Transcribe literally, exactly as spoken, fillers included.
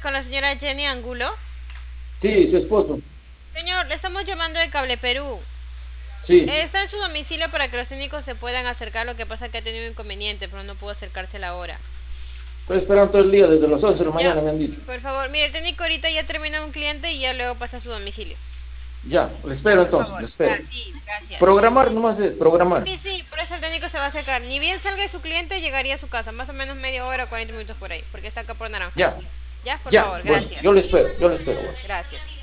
con la señora Jenny Angulo. Sí, su esposo. Señor, le estamos llamando de Cable Perú. Eh, Sí. Está en su domicilio para que los técnicos se puedan acercar. Lo que pasa es que ha tenido un inconveniente, pero no pudo acercarse a la hora. Estoy esperando todo el día, desde las once de la Ya, mañana me han dicho. por favor. Mire, el técnico ahorita ya termina un cliente y ya luego pasa a su domicilio. Ya, le espero Por entonces, favor. le Ya, espero. sí, gracias. Programar nomás es, programar. Sí, sí, por eso el técnico se va a acercar. Ni bien salga de su cliente, llegaría a su casa. Más o menos media hora o cuarenta minutos por ahí. Porque está acá por Naranjal. Ya, Ya, por ya, favor, bueno, gracias. yo le espero, yo le espero, bueno. Gracias.